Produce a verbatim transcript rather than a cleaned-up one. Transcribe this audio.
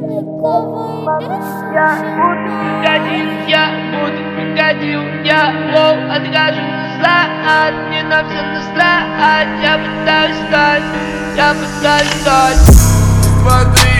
Я буду крокодил, я буду крокодил, я лов, откажу назад. Мне на все насрать, я пытаюсь стать, я пытаюсь стать. Смотри.